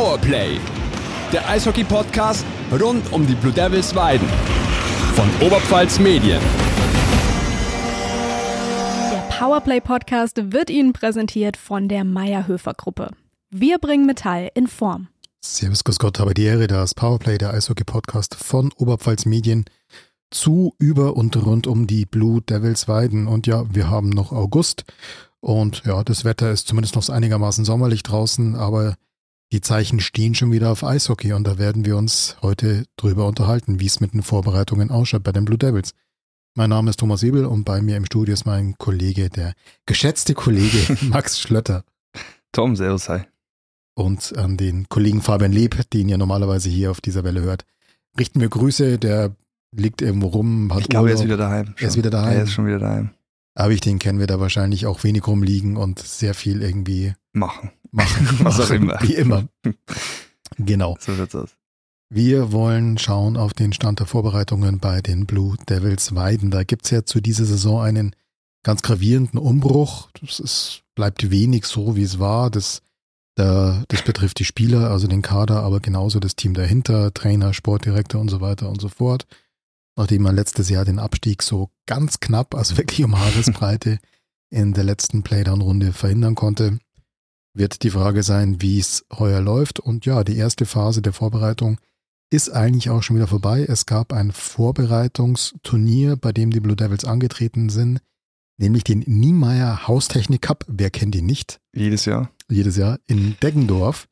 Powerplay, der Eishockey-Podcast rund um die Blue Devils Weiden von Oberpfalz Medien. Der Powerplay-Podcast wird Ihnen präsentiert von der Mayr-Höfer-Gruppe. Wir bringen Metall in Form. Servus, grüß Gott, habe die Ehre, das Powerplay, der Eishockey-Podcast von Oberpfalz Medien zu, über und rund um die Blue Devils Weiden. Und ja, wir haben noch August und ja, das Wetter ist zumindest noch einigermaßen sommerlich draußen, aber die Zeichen stehen schon wieder auf Eishockey und da werden wir uns heute drüber unterhalten, wie es mit den Vorbereitungen ausschaut bei den Blue Devils. Mein Name ist Thomas Ebel und bei mir im Studio ist mein Kollege, der geschätzte Kollege Max Schlötter. Tom, servus, hi. Und an den Kollegen Fabian Leb, den ihr normalerweise hier auf dieser Welle hört, richten wir Grüße, der liegt irgendwo rum. Hat ich glaube, Urlaub. Er ist wieder daheim. Er ist wieder daheim. Er ist schon wieder daheim. Aber den kennen wir da wahrscheinlich auch wenig rumliegen und sehr viel irgendwie machen. Was auch immer. Wie immer. Genau. So wird's aus. Wir wollen schauen auf den Stand der Vorbereitungen bei den Blue Devils Weiden. Da gibt es ja zu dieser Saison einen ganz gravierenden Umbruch. Bleibt wenig so, wie es war. Das betrifft die Spieler, also den Kader, aber genauso das Team dahinter, Trainer, Sportdirektor und so weiter und so fort. Nachdem man letztes Jahr den Abstieg so ganz knapp, also wirklich um Haaresbreite, in der letzten Playdown-Runde verhindern konnte, wird die Frage sein, wie es heuer läuft. Und ja, die erste Phase der Vorbereitung ist eigentlich auch schon wieder vorbei. Es gab ein Vorbereitungsturnier, bei dem die Blue Devils angetreten sind, nämlich den Niemeyer Haustechnik Cup. Wer kennt ihn nicht? Jedes Jahr In Deggendorf.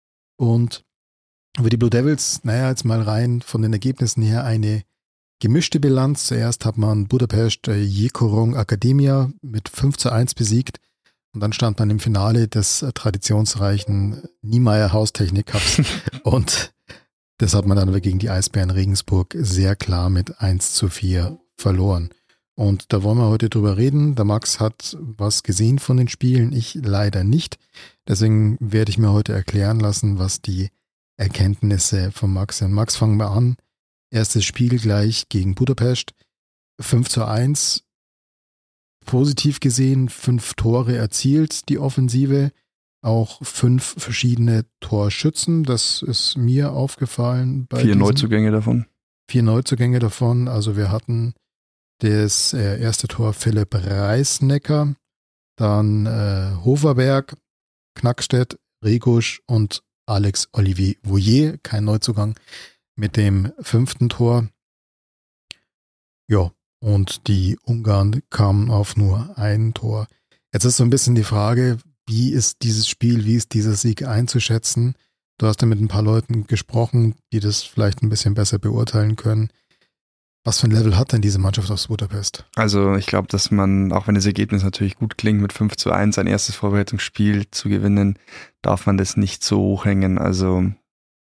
Und für die Blue Devils, jetzt mal rein von den Ergebnissen her eine gemischte Bilanz. Zuerst hat man Budapest Jekorong Akademia mit 5:1 besiegt. Und dann stand man im Finale des traditionsreichen Niemeyer Haustechnik Cups. Und das hat man dann aber gegen die Eisbären Regensburg sehr klar mit 1:4 verloren. Und da wollen wir heute drüber reden. Der Max hat was gesehen von den Spielen, ich leider nicht. Deswegen werde ich mir heute erklären lassen, was die Erkenntnisse von Max sind. Max, fangen wir an. Erstes Spiel gleich gegen Budapest. 5:1. Positiv gesehen, 5 Tore erzielt, die Offensive. Auch 5 verschiedene Torschützen. Das ist mir aufgefallen. 4 Neuzugänge davon. 4 Neuzugänge davon. Also wir hatten das erste Tor Philipp Reisnecker, dann Hoferberg, Knackstedt, Regusch und Alex Olivier Vouillet, kein Neuzugang, mit dem 5. Tor. Ja, und die Ungarn kamen auf nur ein Tor. Jetzt ist so ein bisschen die Frage, wie ist dieses Spiel, wie ist dieser Sieg einzuschätzen? Du hast ja mit ein paar Leuten gesprochen, die das vielleicht ein bisschen besser beurteilen können. Was für ein Level hat denn diese Mannschaft aus Budapest? Also ich glaube, dass man, auch wenn das Ergebnis natürlich gut klingt, mit 5:1 ein erstes Vorbereitungsspiel zu gewinnen, darf man das nicht so hochhängen. Also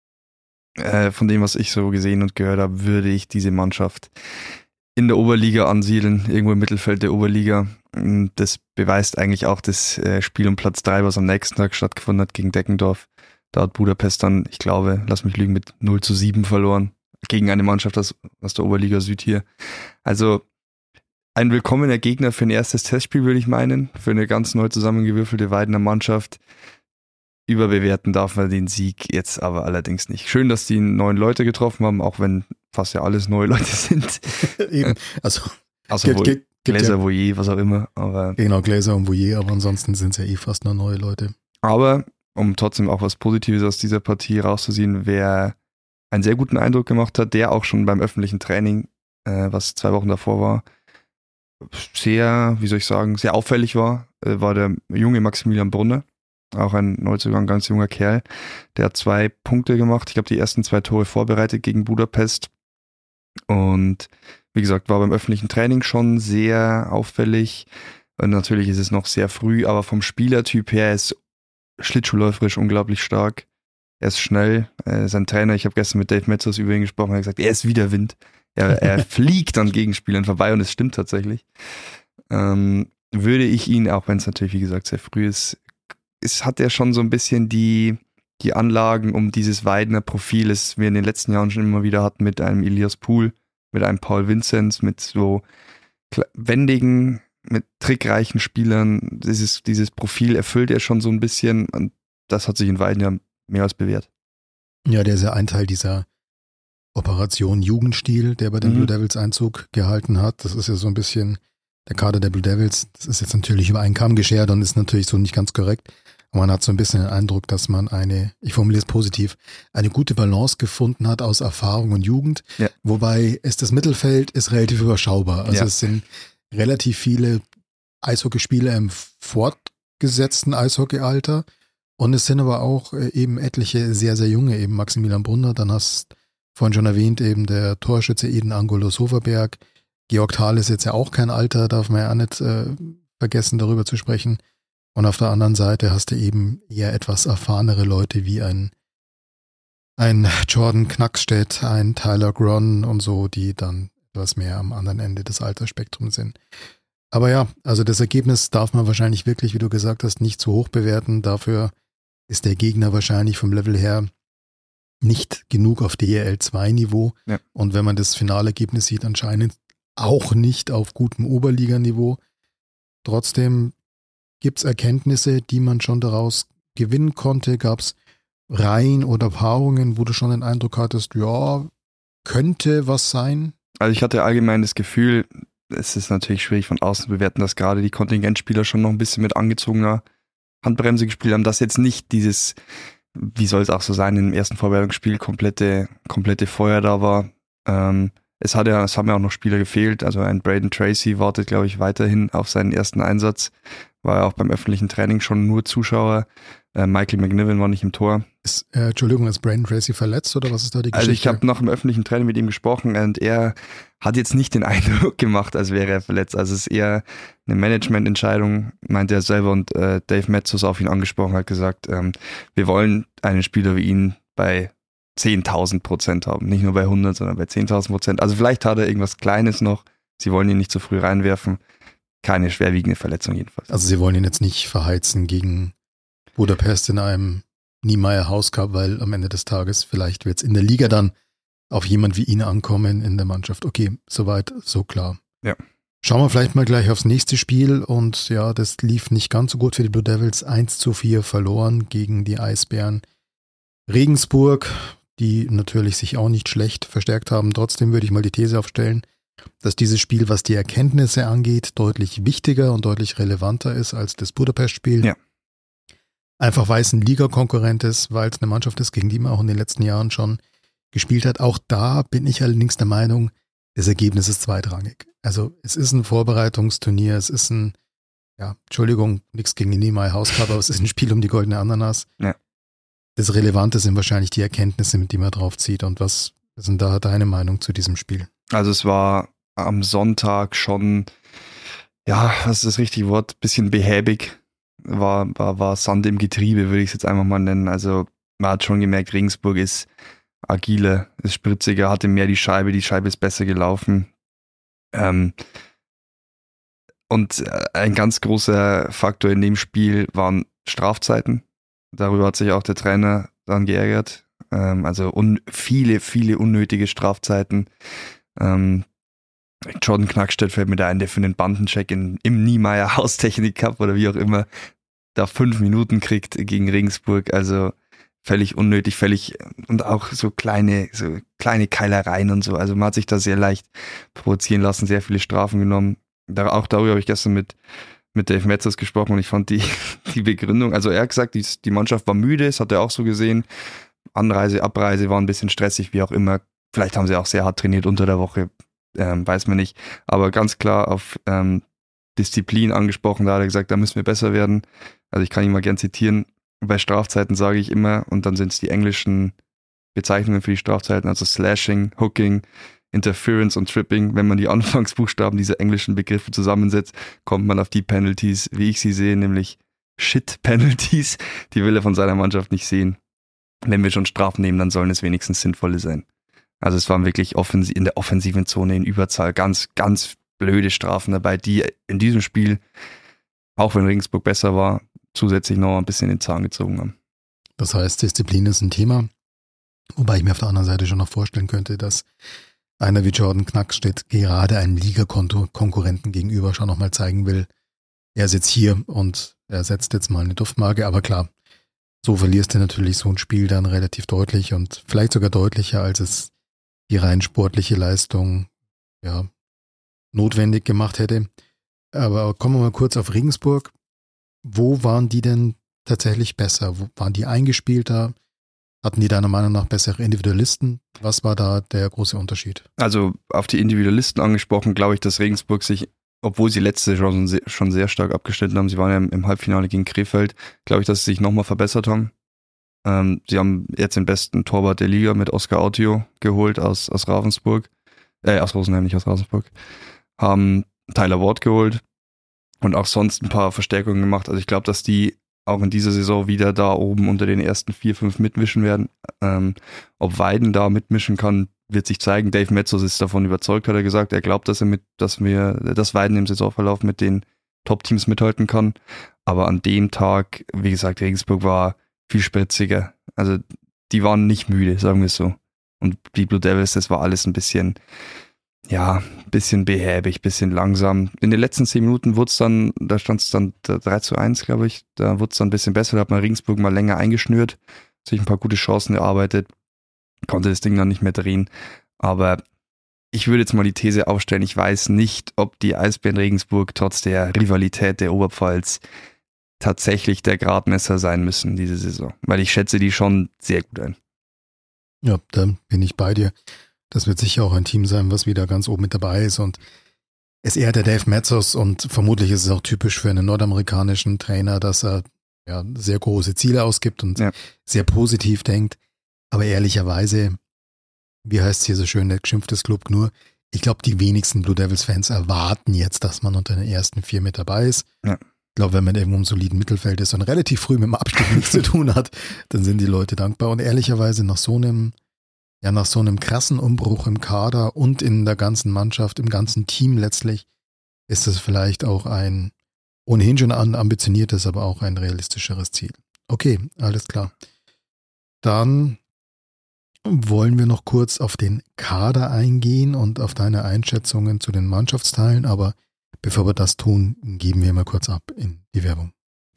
von dem, was ich so gesehen und gehört habe, würde ich diese Mannschaft in der Oberliga ansiedeln, irgendwo im Mittelfeld der Oberliga. Das beweist eigentlich auch das Spiel um Platz 3, was am nächsten Tag stattgefunden hat gegen Deggendorf. Da hat Budapest dann, ich glaube, lass mich lügen, mit 0:7 verloren. Gegen eine Mannschaft aus der Oberliga Süd hier. Also ein willkommener Gegner für ein erstes Testspiel, würde ich meinen. Für eine ganz neu zusammengewürfelte Weidener Mannschaft. Überbewerten darf man den Sieg jetzt aber allerdings nicht. Schön, dass die 9 Leute getroffen haben, auch wenn fast ja alles neue Leute sind. Eben, also Gläser, Vouillet, was auch immer. Aber genau, Gläser und Vouillet, aber ansonsten sind es ja fast nur neue Leute. Aber um trotzdem auch was Positives aus dieser Partie rauszuziehen, wer einen sehr guten Eindruck gemacht hat, der auch schon beim öffentlichen Training, was 2 Wochen davor war, sehr, sehr auffällig war der junge Maximilian Brunner, auch ein Neuzugang, ganz junger Kerl. Der hat 2 Punkte gemacht, ich glaube die ersten 2 Tore vorbereitet gegen Budapest und wie gesagt, war beim öffentlichen Training schon sehr auffällig. Und natürlich ist es noch sehr früh, aber vom Spielertyp her ist schlittschuhläuferisch unglaublich stark. Er ist schnell, sein Trainer, ich habe gestern mit Dave Metzos über ihn gesprochen, er hat gesagt, er ist wie der Wind. Er fliegt an Gegenspielern vorbei und es stimmt tatsächlich. Würde ich ihn, auch wenn es natürlich, wie gesagt, sehr früh ist, hat er schon so ein bisschen die Anlagen, um dieses Weidener Profil, das wir in den letzten Jahren schon immer wieder hatten, mit einem Elias Pohl, mit einem Paul Vinzenz, mit so wendigen, mit trickreichen Spielern. Dieses Profil erfüllt er schon so ein bisschen und das hat sich in Weiden ja mehr als bewährt. Ja, der ist ja ein Teil dieser Operation Jugendstil, der bei den Blue Devils Einzug gehalten hat. Das ist ja so ein bisschen der Kader der Blue Devils. Das ist jetzt natürlich über einen Kamm geschert und ist natürlich so nicht ganz korrekt. Aber man hat so ein bisschen den Eindruck, dass man ich formuliere es positiv, eine gute Balance gefunden hat aus Erfahrung und Jugend. Ja. Wobei das Mittelfeld ist relativ überschaubar. Also es sind relativ viele Eishockeyspieler im fortgesetzten Eishockeyalter. Und es sind aber auch eben etliche sehr, sehr junge, eben Maximilian Brunner, dann hast vorhin schon erwähnt, eben der Torschütze Eden Angulo-Soverberg. Georg Thal ist jetzt ja auch kein Alter, darf man ja auch nicht vergessen, darüber zu sprechen. Und auf der anderen Seite hast du eben eher etwas erfahrenere Leute wie ein Jordan Knackstedt, ein Tyler Gron und so, die dann etwas mehr am anderen Ende des Altersspektrums sind. Aber ja, also das Ergebnis darf man wahrscheinlich wirklich, wie du gesagt hast, nicht zu hoch bewerten. Dafür ist der Gegner wahrscheinlich vom Level her nicht genug auf DEL2-Niveau. Ja. Und wenn man das Finalergebnis sieht, anscheinend auch nicht auf gutem Oberliganiveau. Trotzdem gibt es Erkenntnisse, die man schon daraus gewinnen konnte. Gab es Reihen oder Paarungen, wo du schon den Eindruck hattest, ja, könnte was sein? Also ich hatte allgemein das Gefühl, es ist natürlich schwierig von außen zu bewerten, dass gerade die Kontingentspieler schon noch ein bisschen mit angezogener Handbremse gespielt haben, dass jetzt nicht dieses, wie soll es auch so sein, im ersten Vorbereitungsspiel komplette Feuer da war. Es haben ja auch noch Spieler gefehlt, also ein Braden Tracy wartet, glaube ich, weiterhin auf seinen ersten Einsatz, war ja auch beim öffentlichen Training schon nur Zuschauer. Michael McNiven war nicht im Tor. Ist Braden Tracy verletzt oder was ist da die Geschichte? Also ich habe noch im öffentlichen Training mit ihm gesprochen und er hat jetzt nicht den Eindruck gemacht, als wäre er verletzt. Also es ist eher eine Managemententscheidung, meinte er selber, und Dave Metzos auf ihn angesprochen, hat gesagt, wir wollen einen Spieler wie ihn bei 10.000% haben. Nicht nur bei 100, sondern bei 10.000%. Also vielleicht hat er irgendwas Kleines noch. Sie wollen ihn nicht zu früh reinwerfen. Keine schwerwiegende Verletzung jedenfalls. Also sie wollen ihn jetzt nicht verheizen gegen Budapest in einem Niemeyer House Cup, weil am Ende des Tages vielleicht wird es in der Liga dann auf jemand wie ihn ankommen in der Mannschaft. Okay, soweit, so klar. Ja. Schauen wir vielleicht mal gleich aufs nächste Spiel und ja, das lief nicht ganz so gut für die Blue Devils. 1:4 verloren gegen die Eisbären Regensburg, die natürlich sich auch nicht schlecht verstärkt haben. Trotzdem würde ich mal die These aufstellen, dass dieses Spiel, was die Erkenntnisse angeht, deutlich wichtiger und deutlich relevanter ist als das Budapest-Spiel. Ja. Einfach weil es ein Liga-Konkurrent ist, weil es eine Mannschaft ist, gegen die man auch in den letzten Jahren schon gespielt hat. Auch da bin ich allerdings der Meinung, das Ergebnis ist zweitrangig. Also es ist ein Vorbereitungsturnier, es ist nichts gegen die Niemeyer House Cup, aber es ist ein Spiel um die goldene Ananas. Ja. Das Relevante sind wahrscheinlich die Erkenntnisse, mit denen man drauf zieht. Und was ist denn da deine Meinung zu diesem Spiel? Also es war am Sonntag schon, ja, was ist das richtige Wort, bisschen behäbig. War Sand im Getriebe, würde ich es jetzt einfach mal nennen. Also man hat schon gemerkt, Regensburg ist agiler, ist spritziger, hatte mehr die Scheibe ist besser gelaufen. Und ein ganz großer Faktor in dem Spiel waren Strafzeiten. Darüber hat sich auch der Trainer dann geärgert. Also viele unnötige Strafzeiten. Jordan Knackstedt fällt mir da ein, der für einen Bandencheck im Niemeyer Haustechnik Cup oder wie auch immer da 5 Minuten kriegt gegen Regensburg. Also völlig unnötig, und auch so kleine Keilereien und so. Also man hat sich da sehr leicht provozieren lassen, sehr viele Strafen genommen. Auch darüber habe ich gestern mit Dave Metzos gesprochen und ich fand die Begründung, also er hat gesagt, die Mannschaft war müde, das hat er auch so gesehen. Anreise, Abreise war ein bisschen stressig, wie auch immer. Vielleicht haben sie auch sehr hart trainiert unter der Woche, weiß man nicht. Aber ganz klar auf Disziplin angesprochen, da hat er gesagt, da müssen wir besser werden. Also ich kann ihn mal gern zitieren. Bei Strafzeiten sage ich immer, und dann sind es die englischen Bezeichnungen für die Strafzeiten, also Slashing, Hooking, Interference und Tripping. Wenn man die Anfangsbuchstaben dieser englischen Begriffe zusammensetzt, kommt man auf die Penalties, wie ich sie sehe, nämlich Shit-Penalties. Die will er von seiner Mannschaft nicht sehen. Wenn wir schon Strafen nehmen, dann sollen es wenigstens sinnvolle sein. Also es waren wirklich in der offensiven Zone in Überzahl ganz, ganz blöde Strafen dabei, die in diesem Spiel, auch wenn Regensburg besser war, zusätzlich noch ein bisschen den Zahn gezogen haben. Das heißt, Disziplin ist ein Thema, wobei ich mir auf der anderen Seite schon noch vorstellen könnte, dass einer wie Jordan Knackstedt gerade einem Liga-Konkurrenten gegenüber schon nochmal zeigen will, er ist jetzt hier und er setzt jetzt mal eine Duftmarke, aber klar, so verlierst du natürlich so ein Spiel dann relativ deutlich und vielleicht sogar deutlicher, als es die rein sportliche Leistung notwendig gemacht hätte. Aber kommen wir mal kurz auf Regensburg. Wo waren die denn tatsächlich besser? Wo waren die eingespielter? Hatten die deiner Meinung nach bessere Individualisten? Was war da der große Unterschied? Also auf die Individualisten angesprochen, glaube ich, dass Regensburg sich, obwohl sie letzte Saison schon sehr stark abgeschnitten haben, sie waren ja im Halbfinale gegen Krefeld, glaube ich, dass sie sich nochmal verbessert haben. Sie haben jetzt den besten Torwart der Liga mit Oskar Autio geholt aus Ravensburg. Aus Rosenheim, nicht aus Ravensburg. Haben Tyler Ward geholt und auch sonst ein paar Verstärkungen gemacht. Also ich glaube, dass die auch in dieser Saison wieder da oben unter den ersten 4, 5 mitmischen werden. Ob Weiden da mitmischen kann, wird sich zeigen. Dave Metzos ist davon überzeugt, hat er gesagt. Er glaubt, dass Weiden im Saisonverlauf mit den Top-Teams mithalten kann. Aber an dem Tag, wie gesagt, Regensburg war viel spritziger. Also die waren nicht müde, sagen wir es so. Und die Blue Devils, das war alles ein bisschen behäbig, ein bisschen langsam. In den letzten 10 Minuten wurde es dann, da stand es dann 3:1, glaube ich, da wurde es dann ein bisschen besser, da hat man Regensburg mal länger eingeschnürt, sich ein paar gute Chancen erarbeitet, konnte das Ding dann nicht mehr drehen. Aber ich würde jetzt mal die These aufstellen, ich weiß nicht, ob die Eisbären Regensburg trotz der Rivalität der Oberpfalz tatsächlich der Gradmesser sein müssen diese Saison, weil ich schätze die schon sehr gut ein. Ja, da bin ich bei dir. Das wird sicher auch ein Team sein, was wieder ganz oben mit dabei ist und es ehrt der Dave Metzos und vermutlich ist es auch typisch für einen nordamerikanischen Trainer, dass er sehr große Ziele ausgibt und sehr positiv denkt. Aber ehrlicherweise, wie heißt es hier so schön, der geschimpfte Club nur, ich glaube, die wenigsten Blue Devils-Fans erwarten jetzt, dass man unter den ersten 4 mit dabei ist. Ja. Ich glaube, wenn man irgendwo im soliden Mittelfeld ist und relativ früh mit dem Abstieg nichts zu tun hat, dann sind die Leute dankbar. Und ehrlicherweise nach so einem krassen Umbruch im Kader und in der ganzen Mannschaft, im ganzen Team letztlich, ist das vielleicht auch ein ohnehin schon ambitioniertes, aber auch ein realistischeres Ziel. Okay, alles klar. Dann wollen wir noch kurz auf den Kader eingehen und auf deine Einschätzungen zu den Mannschaftsteilen, aber bevor wir das tun, geben wir mal kurz ab in die Werbung.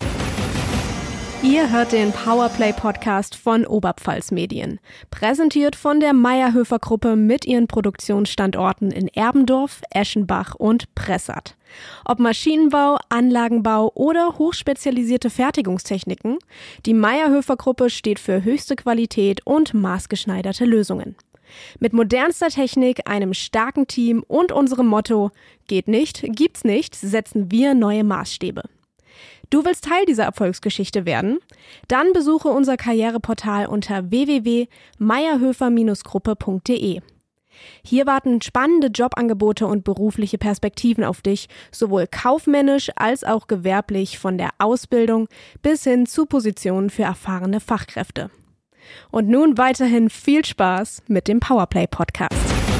Ihr hört den Powerplay-Podcast von Oberpfalz Medien. Präsentiert von der Mayr-Höfer-Gruppe mit ihren Produktionsstandorten in Erbendorf, Eschenbach und Pressath. Ob Maschinenbau, Anlagenbau oder hochspezialisierte Fertigungstechniken, die Mayr-Höfer-Gruppe steht für höchste Qualität und maßgeschneiderte Lösungen. Mit modernster Technik, einem starken Team und unserem Motto „Geht nicht, gibt's nicht", setzen wir neue Maßstäbe. Du willst Teil dieser Erfolgsgeschichte werden? Dann besuche unser Karriereportal unter www.mayerhöfer-gruppe.de. Hier warten spannende Jobangebote und berufliche Perspektiven auf dich, sowohl kaufmännisch als auch gewerblich, von der Ausbildung bis hin zu Positionen für erfahrene Fachkräfte. Und nun weiterhin viel Spaß mit dem Powerplay-Podcast.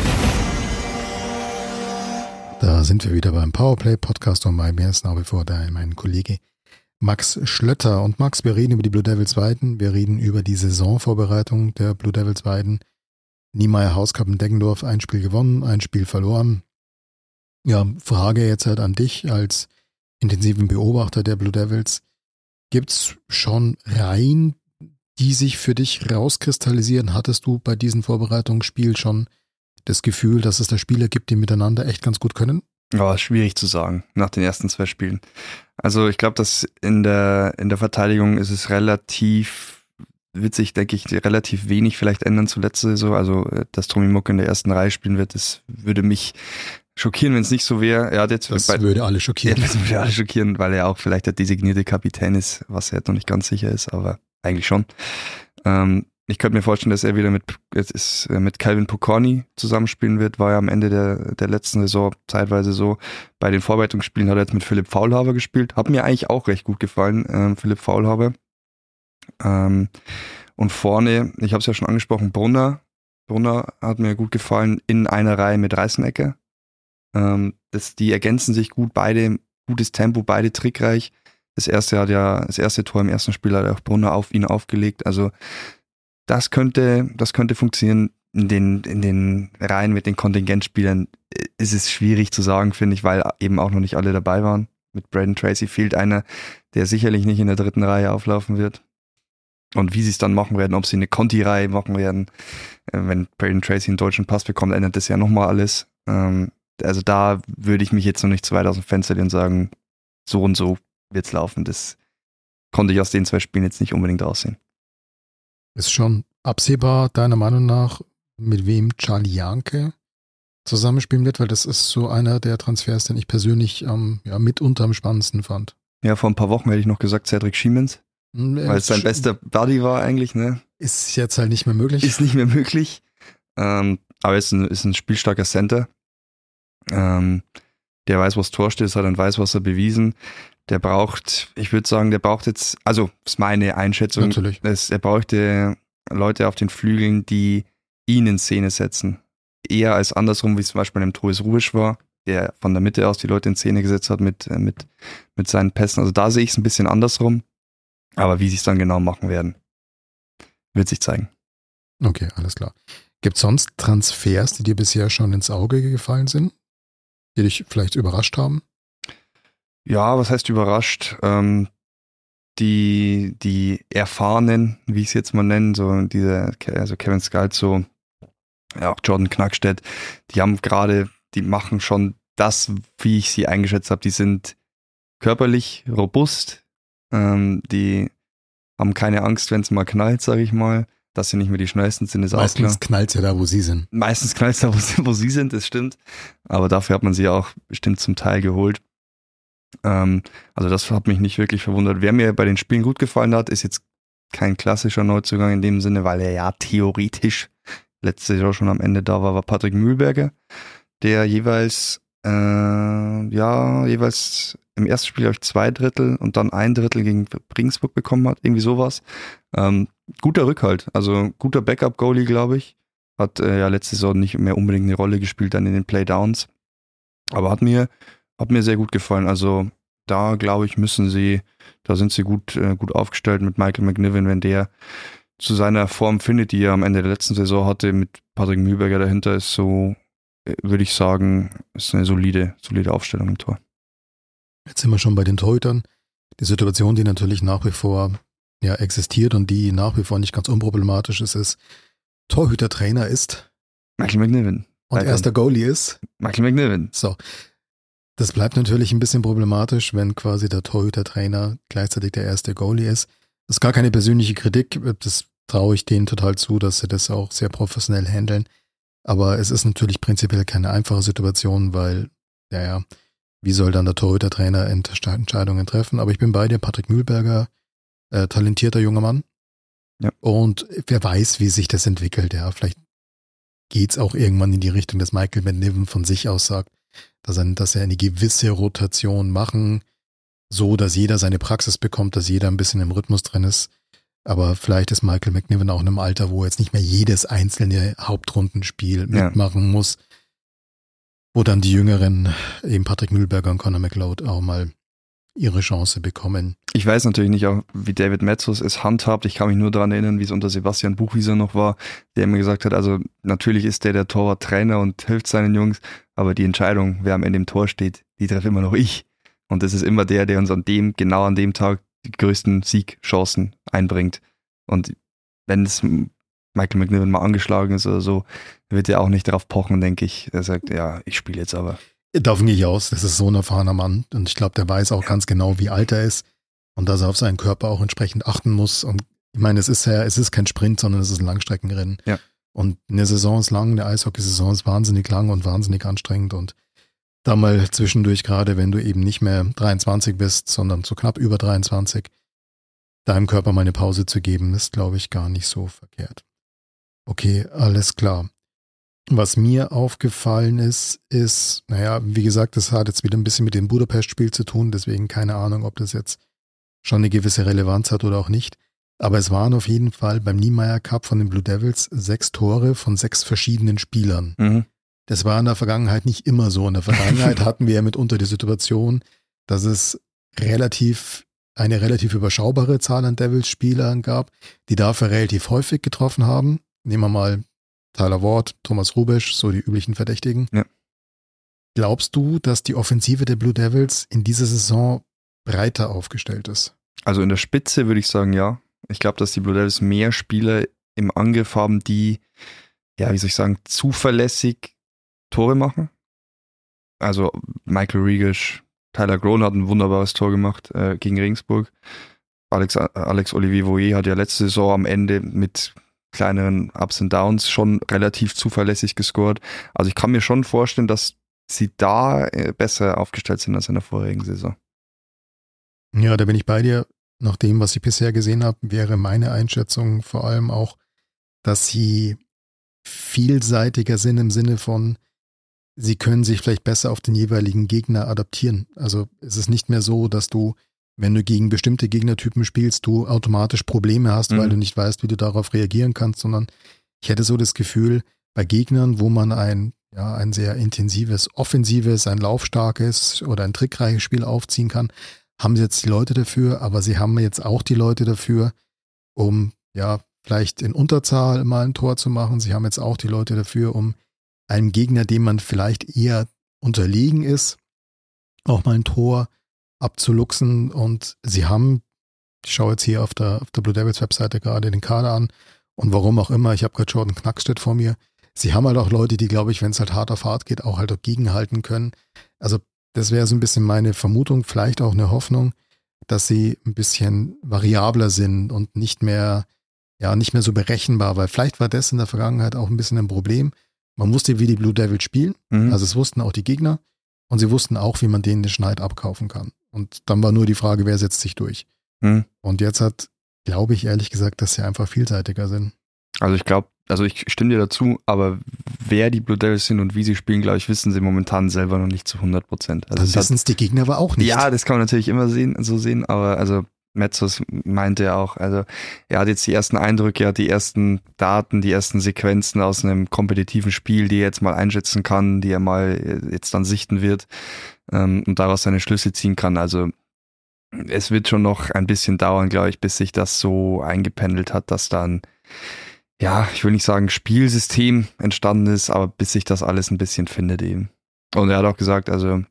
Da sind wir wieder beim Powerplay-Podcast und bei mir ist nach wie vor mein Kollege Max Schlötter. Und Max, wir reden über die Blue Devils Weiden, wir reden über die Saisonvorbereitung der Blue Devils Weiden. Niemeyer Hauscup in Deggendorf, ein Spiel gewonnen, ein Spiel verloren. Ja, Frage jetzt halt an dich als intensiven Beobachter der Blue Devils. Gibt's schon Reihen, die sich für dich rauskristallisieren? Hattest du bei diesem Vorbereitungsspiel schon das Gefühl, dass es da Spieler gibt, die miteinander echt ganz gut können? Ja, schwierig zu sagen, nach den ersten 2 Spielen. Also ich glaube, dass in der Verteidigung ist es wird sich, denke ich, relativ wenig vielleicht ändern zur letzten Saison. Also, dass Tommy Muck in der ersten Reihe spielen wird, das würde mich schockieren, wenn es nicht so wäre. Das würde alle schockieren. Ja, das würde alle schockieren, weil er auch vielleicht der designierte Kapitän ist, was er jetzt noch nicht ganz sicher ist, aber eigentlich schon. Ich könnte mir vorstellen, dass er wieder mit Calvin Pokorny zusammenspielen wird, war ja am Ende der letzten Saison zeitweise so. Bei den Vorbereitungsspielen hat er jetzt mit Philipp Faulhaber gespielt. Hat mir eigentlich auch recht gut gefallen, Philipp Faulhaber. Und vorne, ich habe es ja schon angesprochen, Brunner hat mir gut gefallen, in einer Reihe mit Reißenecker. Die ergänzen sich gut, beide gutes Tempo, beide trickreich. Das erste Tor im ersten Spiel hat auch Brunner auf ihn aufgelegt. Also das könnte funktionieren. In den Reihen mit den Kontingentspielern ist es schwierig zu sagen, finde ich, weil eben auch noch nicht alle dabei waren. Mit Braden Tracy fehlt einer, der sicherlich nicht in der 3. Reihe auflaufen wird. Und wie sie es dann machen werden, ob sie eine Conti-Reihe machen werden, wenn Braden Tracy einen deutschen Pass bekommt, ändert das ja nochmal alles. Also da würde ich mich jetzt noch nicht zu weit aus dem Fenster lehnen und sagen, so und so wird's laufen. Das konnte ich aus den 2 Spielen jetzt nicht unbedingt aussehen. Ist schon absehbar, deiner Meinung nach, mit wem Charlie Janke zusammenspielen wird? Weil das ist so einer der Transfers, den ich persönlich mitunter am spannendsten fand. Ja, vor ein paar Wochen hätte ich noch gesagt Cedric Schiemens, weil es sein bester Buddy war eigentlich, ne? Ist jetzt halt nicht mehr möglich. Ist nicht mehr möglich. Aber ist ein spielstarker Center. Der weiß, was Tor steht, hat und weiß, was er bewiesen. Ich würde sagen, der braucht jetzt, also ist meine Einschätzung, natürlich. Er bräuchte Leute auf den Flügeln, die ihn in Szene setzen. Eher als andersrum, wie es zum Beispiel bei dem Trois Rubisch war, der von der Mitte aus die Leute in Szene gesetzt hat mit seinen Pässen. Also da sehe ich es ein bisschen andersrum. Aber wie sie es dann genau machen werden, wird sich zeigen. Okay, alles klar. Gibt es sonst Transfers, die dir bisher schon ins Auge gefallen sind? Die dich vielleicht überrascht haben? Ja, was heißt überrascht? Die Erfahrenen, wie ich es jetzt mal nenne, so Kevin Scalzo, ja, auch Jordan Knackstedt, die machen schon das, wie ich sie eingeschätzt habe. Die sind körperlich robust, die haben keine Angst, wenn es mal knallt, sage ich mal. Dass sie nicht mehr die schnellsten sind, ist auch klar. Meistens knallt es ja da, wo sie sind. Meistens knallt es da, wo sie sind, das stimmt. Aber dafür hat man sie auch bestimmt zum Teil geholt. Also das hat mich nicht wirklich verwundert. Wer mir bei den Spielen gut gefallen hat, ist jetzt kein klassischer Neuzugang in dem Sinne, weil er ja theoretisch letztes Jahr schon am Ende da war Patrick Mühlberger, der jeweils im ersten Spiel, glaube ich, 2 Drittel und dann 1 Drittel gegen Regensburg bekommen hat, irgendwie sowas. Guter Rückhalt, also guter Backup-Goalie, glaube ich. Hat letzte Saison nicht mehr unbedingt eine Rolle gespielt dann in den Playdowns. Aber hat mir sehr gut gefallen. Also da, glaube ich, da sind sie gut aufgestellt mit Michael McNiven, wenn der zu seiner Form findet, die er am Ende der letzten Saison hatte, mit Patrick Mühlberger dahinter, ist so, würde ich sagen, ist eine solide Aufstellung im Tor. Jetzt sind wir schon bei den Torhütern. Die Situation, die natürlich nach wie vor existiert und die nach wie vor nicht ganz unproblematisch ist, Torhüter-Trainer ist Michael McNiven. Und erster Goalie ist Michael McNiven. So. Das bleibt natürlich ein bisschen problematisch, wenn quasi der Torhüter-Trainer gleichzeitig der erste Goalie ist. Das ist gar keine persönliche Kritik, das traue ich denen total zu, dass sie das auch sehr professionell handeln. Aber es ist natürlich prinzipiell keine einfache Situation, weil, wie soll dann der Torhüter-Trainer Entscheidungen treffen? Aber ich bin bei dir, Patrick Mühlberger, talentierter junger Mann. Ja. Und wer weiß, wie sich das entwickelt. Ja, vielleicht geht's auch irgendwann in die Richtung, dass Michael McNiven von sich aus sagt, dass er eine gewisse Rotation machen, so dass jeder seine Praxis bekommt, dass jeder ein bisschen im Rhythmus drin ist. Aber vielleicht ist Michael McNiven auch in einem Alter, wo jetzt nicht mehr jedes einzelne Hauptrundenspiel mitmachen muss, wo dann die Jüngeren, eben Patrick Mühlberger und Conor McLeod, auch mal ihre Chance bekommen. Ich weiß natürlich nicht auch, wie David Metzos es handhabt. Ich kann mich nur daran erinnern, wie es unter Sebastian Buchwieser noch war, der immer gesagt hat, also natürlich ist der Torwarttrainer und hilft seinen Jungs, aber die Entscheidung, wer am Ende im Tor steht, die treffe immer noch ich. Und das ist immer der uns genau an dem Tag die größten Siegchancen einbringt. Und wenn es Michael McNiven mal angeschlagen ist oder so, wird er auch nicht darauf pochen, denke ich. Er sagt, ja, ich spiele jetzt aber. Davon gehe ich aus, das ist so ein erfahrener Mann und ich glaube, der weiß auch ganz genau, wie alt er ist und dass er auf seinen Körper auch entsprechend achten muss. Und ich meine, es ist kein Sprint, sondern es ist ein Langstreckenrennen. Ja. Und eine Saison ist lang, eine Eishockeysaison ist wahnsinnig lang und wahnsinnig anstrengend und da mal zwischendurch, gerade wenn du eben nicht mehr 23 bist, sondern so knapp über 23, deinem Körper mal eine Pause zu geben, ist, glaube ich, gar nicht so verkehrt. Okay, alles klar. Was mir aufgefallen ist, wie gesagt, das hat jetzt wieder ein bisschen mit dem Budapest-Spiel zu tun, deswegen keine Ahnung, ob das jetzt schon eine gewisse Relevanz hat oder auch nicht. Aber es waren auf jeden Fall beim Niemeyer Cup von den Blue Devils 6 Tore von 6 verschiedenen Spielern. Mhm. Das war in der Vergangenheit nicht immer so. In der Vergangenheit hatten wir ja mitunter die Situation, dass es eine relativ überschaubare Zahl an Devils-Spielern gab, die dafür relativ häufig getroffen haben. Nehmen wir mal Tyler Ward, Thomas Rubisch, so die üblichen Verdächtigen. Ja. Glaubst du, dass die Offensive der Blue Devils in dieser Saison breiter aufgestellt ist? Also in der Spitze würde ich sagen, ja. Ich glaube, dass die Blue Devils mehr Spieler im Angriff haben, die, ja, wie soll ich sagen, zuverlässig Tore machen. Also Michael Regisch, Tyler Grohn hat ein wunderbares Tor gemacht gegen Regensburg. Alex Olivier-Voyer hat ja letzte Saison am Ende mit kleineren Ups und Downs schon relativ zuverlässig gescored. Also ich kann mir schon vorstellen, dass sie da besser aufgestellt sind als in der vorigen Saison. Ja, da bin ich bei dir. Nach dem, was ich bisher gesehen habe, wäre meine Einschätzung vor allem auch, dass sie vielseitiger sind im Sinne von, sie können sich vielleicht besser auf den jeweiligen Gegner adaptieren. Also es ist nicht mehr so, dass du, wenn du gegen bestimmte Gegnertypen spielst, du automatisch Probleme hast, weil du nicht weißt, wie du darauf reagieren kannst, sondern ich hätte so das Gefühl, bei Gegnern, wo man ein sehr intensives, offensives, ein laufstarkes oder ein trickreiches Spiel aufziehen kann, haben sie jetzt die Leute dafür, aber sie haben jetzt auch die Leute dafür, um vielleicht in Unterzahl mal ein Tor zu machen. Sie haben jetzt auch die Leute dafür, um einem Gegner, dem man vielleicht eher unterlegen ist, auch mal ein Tor abzuluxen. Und sie haben, ich schaue jetzt hier auf der Blue Devils Webseite gerade den Kader an und warum auch immer, ich habe gerade Jordan Knackstedt vor mir, sie haben halt auch Leute, die, glaube ich, wenn es halt hart auf hart geht, auch halt gegenhalten können. Also das wäre so ein bisschen meine Vermutung, vielleicht auch eine Hoffnung, dass sie ein bisschen variabler sind und nicht mehr so berechenbar, weil vielleicht war das in der Vergangenheit auch ein bisschen ein Problem. Man wusste, wie die Blue Devils spielen, also es wussten auch die Gegner und sie wussten auch, wie man denen den Schneid abkaufen kann. Und dann war nur die Frage, wer setzt sich durch. Und jetzt glaube ich ehrlich gesagt, dass sie einfach vielseitiger sind. Also ich stimme dir dazu, aber wer die Blue Devils sind und wie sie spielen, glaube ich, wissen sie momentan selber noch nicht zu 100%. Also das wissen es die Gegner aber auch nicht. Ja, das kann man natürlich immer so sehen, aber also Metzos meinte ja auch, also er hat jetzt die ersten Eindrücke, er hat die ersten Daten, die ersten Sequenzen aus einem kompetitiven Spiel, die er jetzt mal einschätzen kann, die er mal jetzt dann sichten wird und daraus seine Schlüsse ziehen kann. Also es wird schon noch ein bisschen dauern, glaube ich, bis sich das so eingependelt hat, dass dann ich will nicht sagen Spielsystem entstanden ist, aber bis sich das alles ein bisschen findet eben. Und er hat auch gesagt, also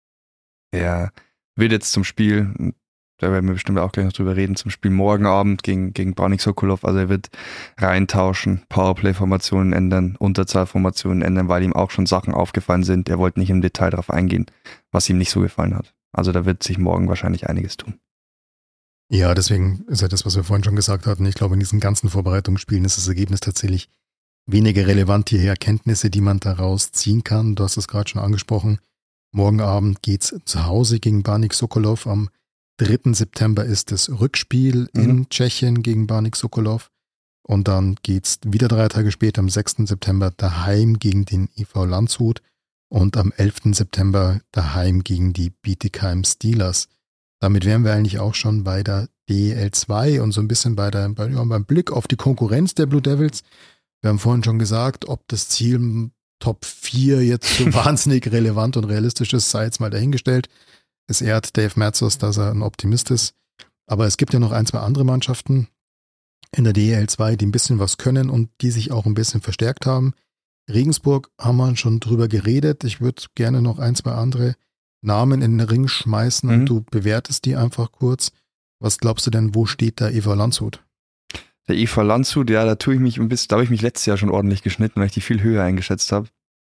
er wird jetzt zum Spiel, da werden wir bestimmt auch gleich noch drüber reden, zum Spiel morgen Abend gegen Branik Sokolov, also er wird reintauschen, Powerplay-Formationen ändern, Unterzahlformationen ändern, weil ihm auch schon Sachen aufgefallen sind. Er wollte nicht im Detail darauf eingehen, was ihm nicht so gefallen hat. Also da wird sich morgen wahrscheinlich einiges tun. Ja, deswegen ist ja das, was wir vorhin schon gesagt hatten. Ich glaube, in diesen ganzen Vorbereitungsspielen ist das Ergebnis tatsächlich weniger relevant. Die Erkenntnisse, die man daraus ziehen kann. Du hast es gerade schon angesprochen. Morgen Abend geht's zu Hause gegen Branik Sokolov. Am 3. September ist das Rückspiel in Tschechien gegen Branik Sokolov. Und dann geht's wieder 3 Tage später, am 6. September, daheim gegen den EV Landshut. Und am 11. September daheim gegen die Bietigheim Steelers. Damit wären wir eigentlich auch schon bei der DEL2 und so ein bisschen beim Blick auf die Konkurrenz der Blue Devils. Wir haben vorhin schon gesagt, ob das Ziel Top 4 jetzt so wahnsinnig relevant und realistisch ist, sei jetzt mal dahingestellt. Es ehrt Dave Metzos, dass er ein Optimist ist. Aber es gibt ja noch 1, 2 andere Mannschaften in der DEL2, die ein bisschen was können und die sich auch ein bisschen verstärkt haben. Regensburg haben wir schon drüber geredet. Ich würde gerne noch 1, 2 andere Namen in den Ring schmeißen und du bewertest die einfach kurz. Was glaubst du denn, wo steht der EV Landshut? Der EV Landshut, ja, da tue ich mich ein bisschen, da habe ich mich letztes Jahr schon ordentlich geschnitten, weil ich die viel höher eingeschätzt habe.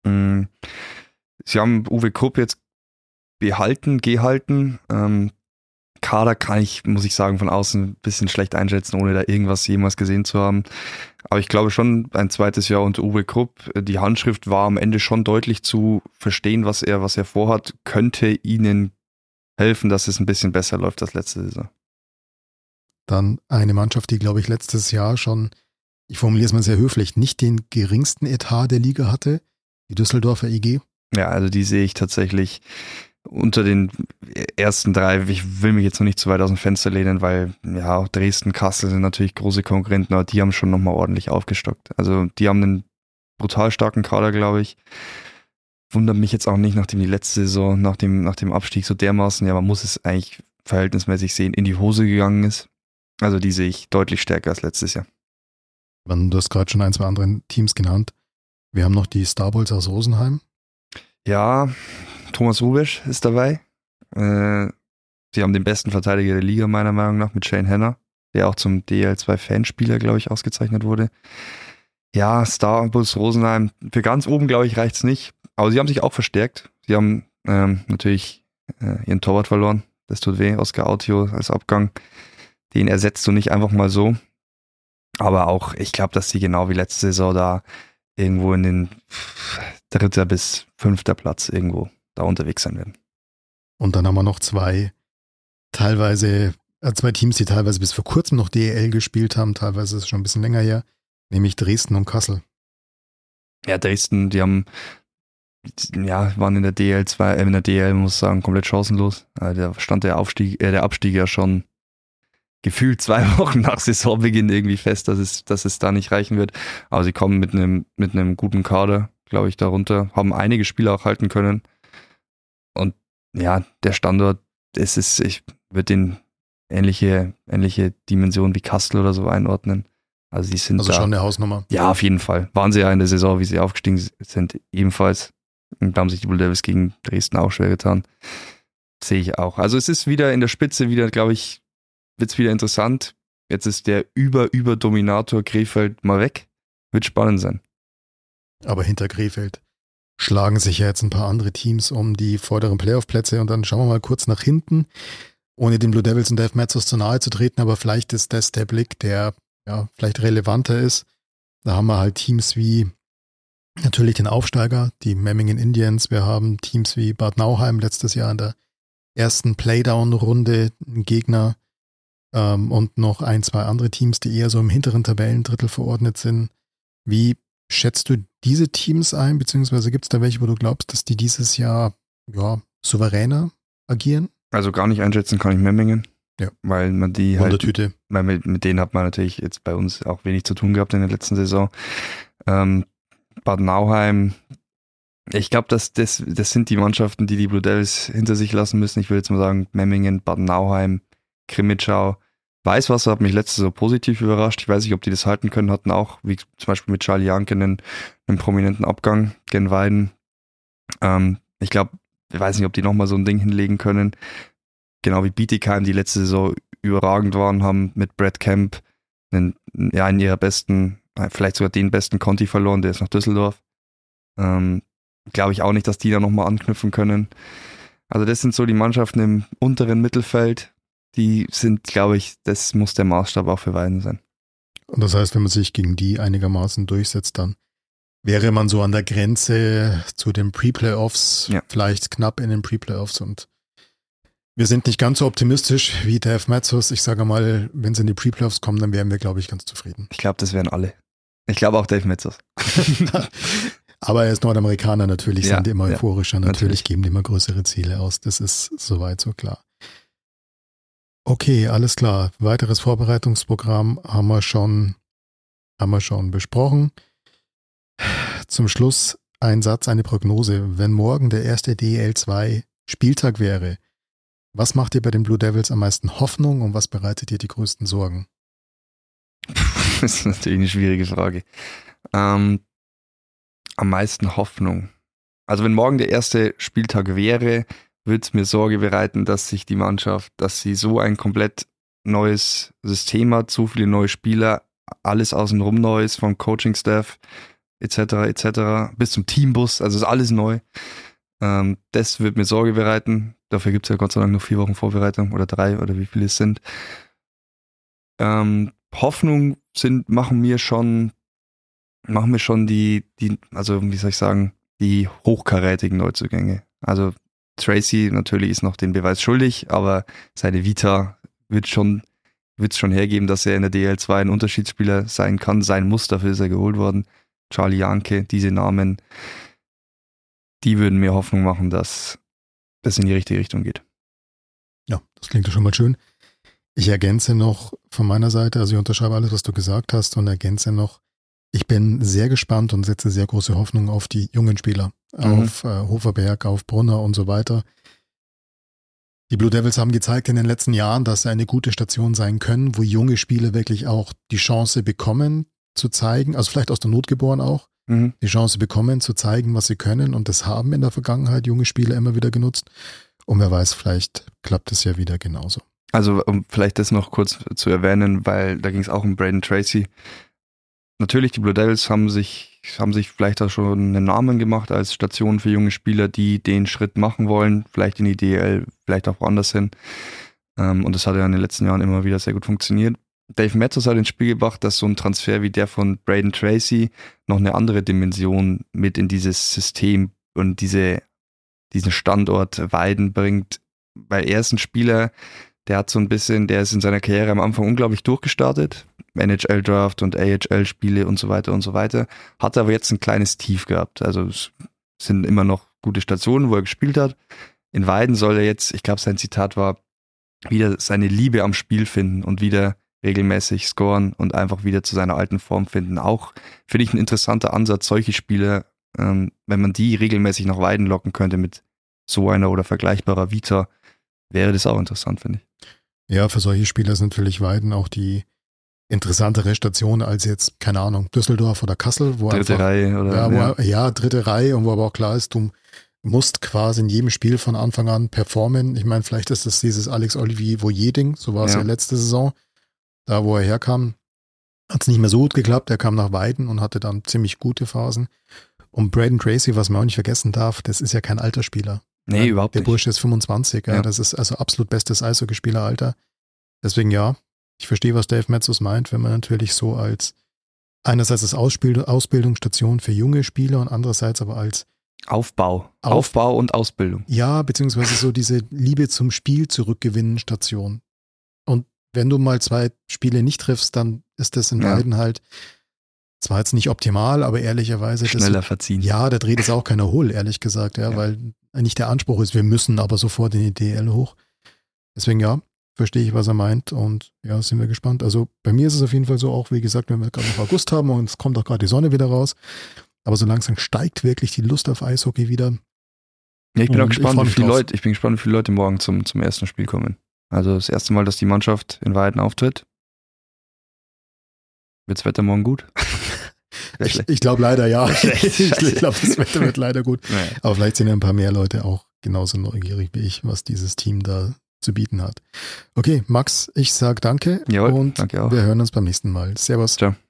Sie haben Uwe Krupp jetzt gehalten. Kader kann ich, muss ich sagen, von außen ein bisschen schlecht einschätzen, ohne da irgendwas jemals gesehen zu haben. Aber ich glaube schon, ein zweites Jahr unter Uwe Krupp, die Handschrift war am Ende schon deutlich zu verstehen, was er vorhat, könnte ihnen helfen, dass es ein bisschen besser läuft als letzte Saison. Dann eine Mannschaft, die, glaube ich, letztes Jahr schon, ich formuliere es mal sehr höflich, nicht den geringsten Etat der Liga hatte, die Düsseldorfer IG. Ja, also die sehe ich tatsächlich unter den ersten 3, ich will mich jetzt noch nicht zu weit aus dem Fenster lehnen, weil ja auch Dresden, Kassel sind natürlich große Konkurrenten, aber die haben schon nochmal ordentlich aufgestockt. Also die haben einen brutal starken Kader, glaube ich. Wundert mich jetzt auch nicht, nachdem die letzte Saison, nach dem Abstieg so dermaßen, man muss es eigentlich verhältnismäßig sehen, in die Hose gegangen ist. Also die sehe ich deutlich stärker als letztes Jahr. Du hast gerade schon 1, 2 andere Teams genannt. Wir haben noch die Starbolts aus Rosenheim. Ja, Thomas Rubesch ist dabei. Sie haben den besten Verteidiger der Liga, meiner Meinung nach, mit Shane Henner. der auch zum DL2-Fanspieler, glaube ich, ausgezeichnet wurde. Ja, Starbus Rosenheim, für ganz oben, glaube ich, reicht's nicht. Aber sie haben sich auch verstärkt. Sie haben natürlich ihren Torwart verloren. Das tut weh, Oscar Autio als Abgang. Den ersetzt du nicht einfach mal so. Aber auch, ich glaube, dass sie genau wie letzte Saison da irgendwo in den 3. bis 5. Platz irgendwo da unterwegs sein werden. Und dann haben wir noch zwei Teams, die teilweise bis vor kurzem noch DEL gespielt haben, teilweise ist es schon ein bisschen länger her, nämlich Dresden und Kassel. Ja, Dresden, die waren in der DL, muss ich sagen, komplett chancenlos. Da stand der Abstieg ja schon gefühlt 2 Wochen nach Saisonbeginn irgendwie fest, dass es da nicht reichen wird. Aber sie kommen mit einem guten Kader, glaube ich, darunter, haben einige Spieler auch halten können. Und ja, der Standort, ich würde den ähnliche Dimension wie Kassel oder so einordnen. Also die sind schon eine Hausnummer. Ja, auf jeden Fall. Waren sie ja in der Saison, wie sie aufgestiegen sind, ebenfalls. Und da haben sich die Blue Devils gegen Dresden auch schwer getan. Sehe ich auch. Also es ist wieder in der Spitze glaube ich, wird es wieder interessant. Jetzt ist der Überdominator Krefeld mal weg. Wird spannend sein. Aber hinter Krefeld schlagen sich ja jetzt ein paar andere Teams um die vorderen Playoff-Plätze und dann schauen wir mal kurz nach hinten, ohne den Blue Devils und Dave Metzos zu nahe zu treten, aber vielleicht ist das der Blick, der ja vielleicht relevanter ist. Da haben wir halt Teams wie natürlich den Aufsteiger, die Memmingen Indians. Wir haben Teams wie Bad Nauheim letztes Jahr in der ersten Playdown-Runde einen Gegner und noch 1, 2 andere Teams, die eher so im hinteren Tabellendrittel verordnet sind. Wie schätzt du diese Teams ein, beziehungsweise gibt es da welche, wo du glaubst, dass die dieses Jahr souveräner agieren? Also gar nicht einschätzen kann ich Memmingen. Ja. Weil man die Wundertüte. Weil mit denen hat man natürlich jetzt bei uns auch wenig zu tun gehabt in der letzten Saison. Bad Nauheim, ich glaube, das sind die Mannschaften, die Blue Devils hinter sich lassen müssen. Ich würde jetzt mal sagen, Memmingen, Bad Nauheim, Krimitschau. Weißwasser hat mich letztes Jahr positiv überrascht. Ich weiß nicht, ob die das halten können, hatten auch, wie zum Beispiel mit Charlie Janke, einen prominenten Abgang gen Weiden. Ich weiß nicht, ob die nochmal so ein Ding hinlegen können. Genau wie Bietigheim, die letzte Saison überragend waren, haben mit Brad Kemp in ihrer besten, vielleicht sogar den besten Conti verloren, der ist nach Düsseldorf. Glaube ich auch nicht, dass die da nochmal anknüpfen können. Also das sind so die Mannschaften im unteren Mittelfeld, die sind, glaube ich, das muss der Maßstab auch für Weiden sein. Und das heißt, wenn man sich gegen die einigermaßen durchsetzt, dann wäre man so an der Grenze zu den Pre-Playoffs, vielleicht knapp in den Pre-Playoffs, und wir sind nicht ganz so optimistisch wie Dave Metzos. Ich sage mal, wenn sie in die Pre-Playoffs kommen, dann wären wir, glaube ich, ganz zufrieden. Ich glaube, das wären alle. Ich glaube auch Dave Metzos. Aber er ist Nordamerikaner, natürlich sind die immer euphorischer, natürlich geben die immer größere Ziele aus. Das ist soweit so klar. Okay, alles klar. Weiteres Vorbereitungsprogramm haben wir schon besprochen. Zum Schluss ein Satz, eine Prognose. Wenn morgen der erste DEL2 Spieltag wäre, was macht dir bei den Blue Devils am meisten Hoffnung und was bereitet dir die größten Sorgen? Das ist natürlich eine schwierige Frage. Am meisten Hoffnung. Also wenn morgen der erste Spieltag wäre, würde es mir Sorge bereiten, dass sich die Mannschaft, dass sie so ein komplett neues System hat, so viele neue Spieler, alles außenrum Neues, vom Coaching-Staff etc. bis zum Teambus, also ist alles neu. Das wird mir Sorge bereiten. Dafür gibt es ja Gott sei Dank noch 4 Wochen Vorbereitung oder 3 oder wie viele es sind. Hoffnung machen mir schon die, also wie soll ich sagen, die hochkarätigen Neuzugänge. Also Tracy natürlich ist noch den Beweis schuldig, aber seine Vita wird es schon hergeben, dass er in der DL2 ein Unterschiedsspieler sein muss, dafür ist er geholt worden. Charlie Janke, diese Namen, die würden mir Hoffnung machen, dass das in die richtige Richtung geht. Ja, das klingt ja schon mal schön. Ich ergänze noch von meiner Seite, also ich unterschreibe alles, was du gesagt hast, und ergänze noch, ich bin sehr gespannt und setze sehr große Hoffnung auf die jungen Spieler, auf Hoferberg, auf Brunner und so weiter. Die Blue Devils haben gezeigt in den letzten Jahren, dass sie eine gute Station sein können, wo junge Spieler wirklich auch die Chance bekommen zu zeigen, also vielleicht aus der Not geboren auch, die Chance bekommen zu zeigen, was sie können, und das haben in der Vergangenheit junge Spieler immer wieder genutzt, und wer weiß, vielleicht klappt es ja wieder genauso. Also um vielleicht das noch kurz zu erwähnen, weil da ging es auch um Braden Tracy. Natürlich, die Blue Devils haben sich vielleicht auch schon einen Namen gemacht als Station für junge Spieler, die den Schritt machen wollen, vielleicht in die DEL, vielleicht auch woanders hin. Und das hat ja in den letzten Jahren immer wieder sehr gut funktioniert. Dave Matzos hat ins Spiel gebracht, dass so ein Transfer wie der von Braden Tracy noch eine andere Dimension mit in dieses System und diesen Standort Weiden bringt, weil er ist ein Spieler, der ist in seiner Karriere am Anfang unglaublich durchgestartet, NHL-Draft und AHL-Spiele und so weiter, hat aber jetzt ein kleines Tief gehabt, also es sind immer noch gute Stationen, wo er gespielt hat. In Weiden soll er jetzt, ich glaube sein Zitat war, wieder seine Liebe am Spiel finden und wieder regelmäßig scoren und einfach wieder zu seiner alten Form finden. Auch finde ich ein interessanter Ansatz, solche Spieler, wenn man die regelmäßig nach Weiden locken könnte mit so einer oder vergleichbarer Vita, wäre das auch interessant, finde ich. Ja, für solche Spieler ist natürlich Weiden auch die interessantere Station als jetzt, keine Ahnung, Düsseldorf oder Kassel, wo dritte Reihe oder dritte Reihe, und wo aber auch klar ist, du musst quasi in jedem Spiel von Anfang an performen. Ich meine, vielleicht ist das dieses Alex-Olivier-Ding, so war es ja letzte Saison, da wo er herkam, hat es nicht mehr so gut geklappt. Er kam nach Weiden und hatte dann ziemlich gute Phasen. Und Braden Tracy, was man auch nicht vergessen darf, das ist ja kein alter Spieler. Nee, überhaupt nicht. Der Bursche ist 25, ja. Das ist also absolut bestes Eishockeyspieleralter. Deswegen ja, ich verstehe, was Dave Matzos meint, wenn man natürlich so als einerseits als Ausbildungsstation für junge Spieler und andererseits aber als Aufbau und Ausbildung. Ja, beziehungsweise so diese Liebe zum Spiel zurückgewinnen Station. Und wenn du mal 2 Spiele nicht triffst, dann ist das in beiden halt zwar jetzt nicht optimal, aber ehrlicherweise schneller verziehen. Ja, da dreht es auch keiner hohl, ehrlich gesagt, weil nicht der Anspruch ist, wir müssen aber sofort in die DL hoch. Deswegen ja, verstehe ich, was er meint, und ja, sind wir gespannt. Also bei mir ist es auf jeden Fall so auch, wie gesagt, wenn wir gerade noch August haben und es kommt auch gerade die Sonne wieder raus, aber so langsam steigt wirklich die Lust auf Eishockey wieder. Ja, ich bin auch gespannt, wie viele Leute morgen zum ersten Spiel kommen. Also das erste Mal, dass die Mannschaft in Weiden auftritt. Wird das Wetter morgen gut? Ich glaube leider ja. Ich glaube, das Wetter wird leider gut. Naja. Aber vielleicht sind ja ein paar mehr Leute auch genauso neugierig wie ich, was dieses Team da zu bieten hat. Okay, Max, ich sage danke. Jawohl, und danke auch. Wir hören uns beim nächsten Mal. Servus. Ciao.